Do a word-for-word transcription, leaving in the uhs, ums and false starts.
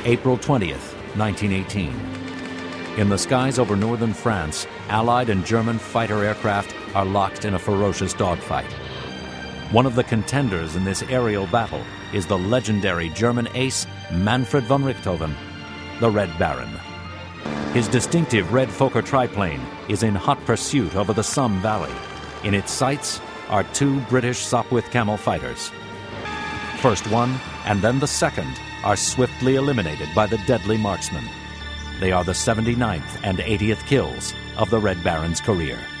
April twentieth, nineteen eighteen. In the skies over northern France, Allied and German fighter aircraft are locked in a ferocious dogfight. One of the contenders in this aerial battle is the legendary German ace Manfred von Richthofen, the Red Baron. His distinctive red Fokker triplane is in hot pursuit over the Somme Valley. In its sights are two British Sopwith Camel fighters. First one and then the second are swiftly eliminated by the deadly marksman. They are the seventy-ninth and eightieth kills of the Red Baron's career.